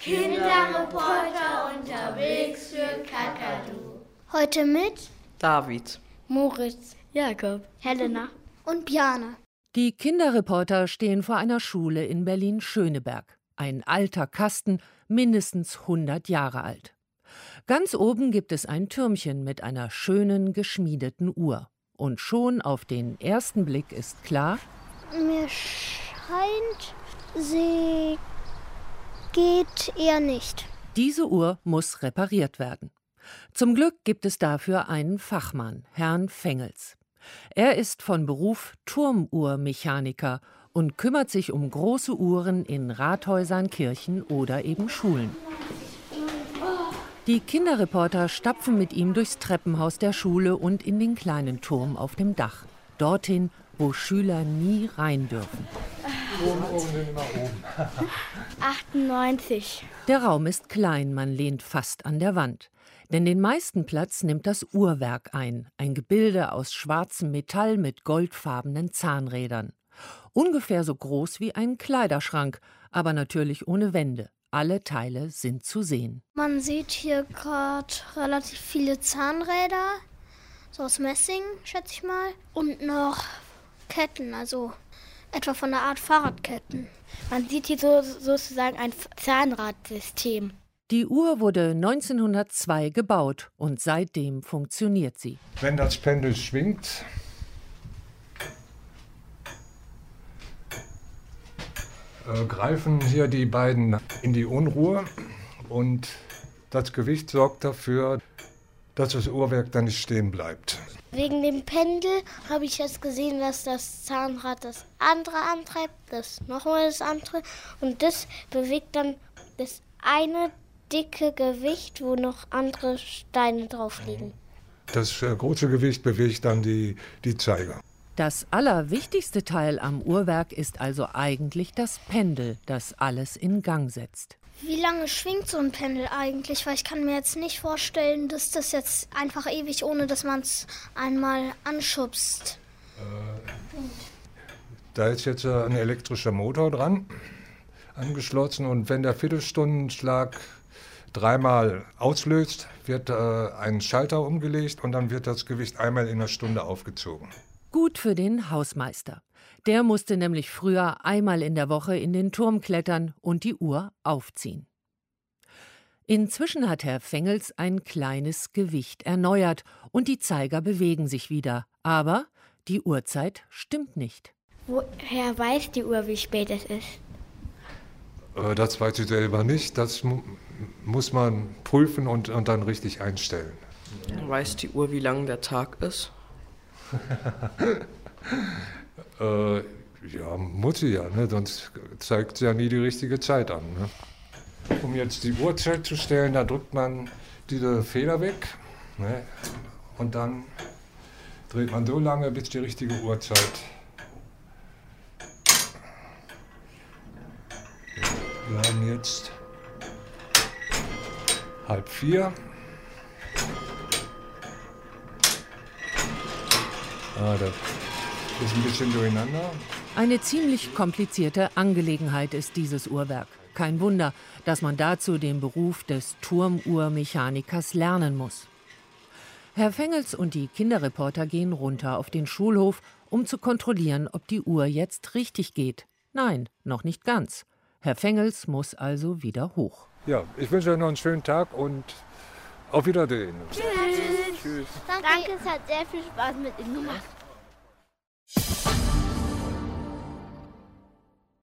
Kinderreporter unterwegs für Kakadu. Heute mit David, Moritz, Jakob, Helena und Bjane. Die Kinderreporter stehen vor einer Schule in Berlin-Schöneberg. Ein alter Kasten, mindestens 100 Jahre alt. Ganz oben gibt es ein Türmchen mit einer schönen, geschmiedeten Uhr. Und schon auf den ersten Blick ist klar: Mir scheint, sie geht eher nicht. Diese Uhr muss repariert werden. Zum Glück gibt es dafür einen Fachmann, Herrn Fengels. Er ist von Beruf Turmuhrmechaniker und kümmert sich um große Uhren in Rathäusern, Kirchen oder eben Schulen. Die Kinderreporter stapfen mit ihm durchs Treppenhaus der Schule und in den kleinen Turm auf dem Dach. Dorthin, wo Schüler nie rein dürfen. 98. Der Raum ist klein, man lehnt fast an der Wand. Denn den meisten Platz nimmt das Uhrwerk ein Gebilde aus schwarzem Metall mit goldfarbenen Zahnrädern. Ungefähr so groß wie ein Kleiderschrank, aber natürlich ohne Wände. Alle Teile sind zu sehen. Man sieht hier gerade relativ viele Zahnräder, so aus Messing, schätze ich mal. Und noch Ketten, also etwa von der Art Fahrradketten. Man sieht hier sozusagen ein Zahnradsystem. Die Uhr wurde 1902 gebaut und seitdem funktioniert sie. Wenn das Pendel schwingt, greifen hier die beiden in die Unruhe und das Gewicht sorgt dafür, dass das Uhrwerk dann nicht stehen bleibt. Wegen dem Pendel habe ich jetzt gesehen, dass das Zahnrad das andere antreibt, das nochmal das andere. Und das bewegt dann das eine dicke Gewicht, wo noch andere Steine drauf liegen. Das große Gewicht bewegt dann die Zeiger. Das allerwichtigste Teil am Uhrwerk ist also eigentlich das Pendel, das alles in Gang setzt. Wie lange schwingt so ein Pendel eigentlich? Weil ich kann mir jetzt nicht vorstellen, dass das jetzt einfach ewig, ohne dass man es einmal anschubst. Da ist jetzt ein elektrischer Motor dran, angeschlossen. Und wenn der Viertelstundenschlag dreimal auslöst, wird ein Schalter umgelegt und dann wird das Gewicht einmal in einer Stunde aufgezogen. Gut für den Hausmeister. Der musste nämlich früher einmal in der Woche in den Turm klettern und die Uhr aufziehen. Inzwischen hat Herr Fengels ein kleines Gewicht erneuert und die Zeiger bewegen sich wieder. Aber die Uhrzeit stimmt nicht. Woher weiß die Uhr, wie spät es ist? Das weiß ich selber nicht. Das muss man prüfen und dann richtig einstellen. Weiß die Uhr, wie lang der Tag ist? Ja, muss sie ja, ne? Sonst zeigt sie ja nie die richtige Zeit an. Ne? Um jetzt die Uhrzeit zu stellen, da drückt man diese Feder weg, ne? Und dann dreht man so lange, bis die richtige Uhrzeit. Wir haben jetzt 3:30. Das ist ein bisschen durcheinander. Eine ziemlich komplizierte Angelegenheit ist dieses Uhrwerk. Kein Wunder, dass man dazu den Beruf des Turmuhrmechanikers lernen muss. Herr Fengels und die Kinderreporter gehen runter auf den Schulhof, um zu kontrollieren, ob die Uhr jetzt richtig geht. Nein, noch nicht ganz. Herr Fengels muss also wieder hoch. Ja, ich wünsche euch noch einen schönen Tag und auf Wiedersehen. Tschüss. Danke, es hat sehr viel Spaß mit Ihnen gemacht.